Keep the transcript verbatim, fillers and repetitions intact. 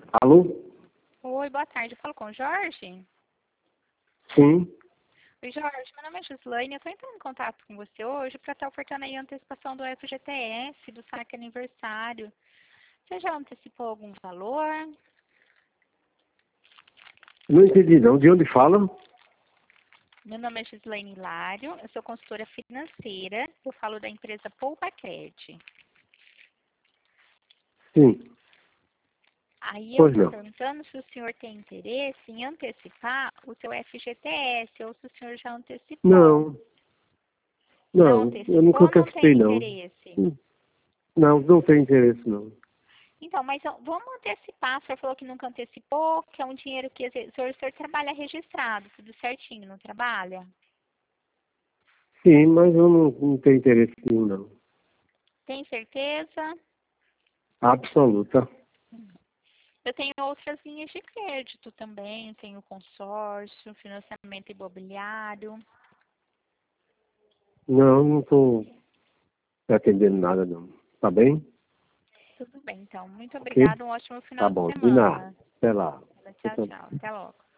Alô? Oi, boa tarde. Eu falo com o Jorge? Sim. Oi, Jorge. Meu nome é Gislaine. Eu estou entrando em contato com você hoje para estar ofertando aí a antecipação do F G T S, do saque aniversário. Você já antecipou algum valor? Não entendi não. De onde fala? Meu nome é Gislaine Hilário. Eu sou consultora financeira. Eu falo da empresa Poupa Cred. Sim. Aí eu Pois estou não. perguntando se o senhor tem interesse em antecipar o seu F G T S ou se o senhor já antecipou. Não. Não Não. Eu nunca antecipou, não antecipei tem não. interesse? Hum. Não, não tenho interesse não. Então, mas ó, vamos antecipar. O senhor falou que nunca antecipou, que é um dinheiro que o senhor, o senhor trabalha registrado, tudo certinho, não trabalha? Sim, mas eu não, não tenho interesse nenhum não. Tem certeza? Absoluta. Eu tenho outras linhas de crédito também, tenho consórcio, financiamento imobiliário. Não, não estou pretendendo nada não. Tá bem? Tudo bem, então. Muito Ok? obrigada, um ótimo Tá final de bom. De nada. semana. Até lá. Tchau, tchau. Até logo.